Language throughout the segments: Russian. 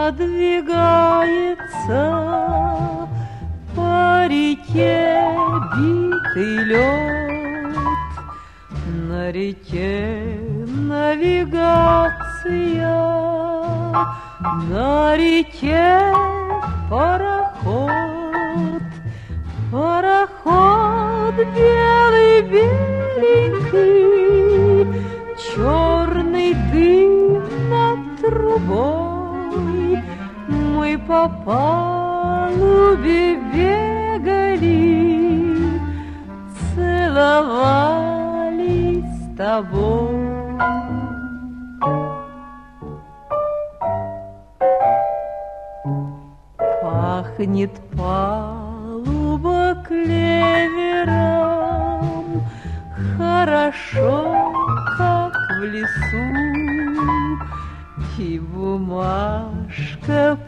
надвигается по реке битый лед. На реке навигация, на реке пароход. Пароход белый-беленький, черный дым над трубой. Мы по палубе бегали, целовались с тобой. Пахнет палуба клевером, хорошо, как в лесу, и бумажка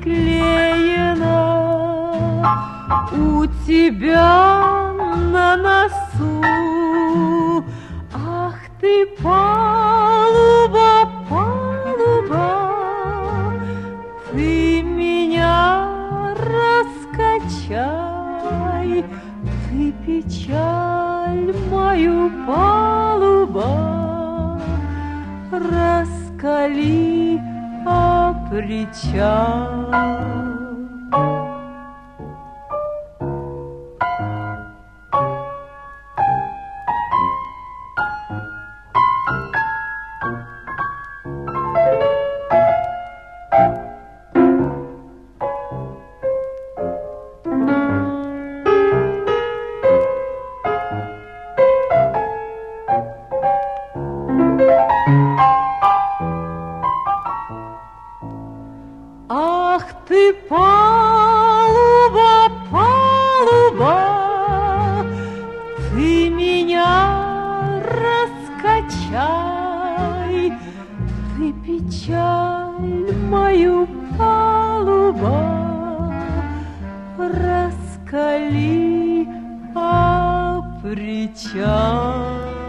приклеена у тебя на носу. Ах ты, палуба, палуба, ты меня раскачай, ты печаль мою, палуба, раскали о причал. Ах ты, палуба, палуба, ты меня раскачай, ты печаль мою, палуба, раскали о причал.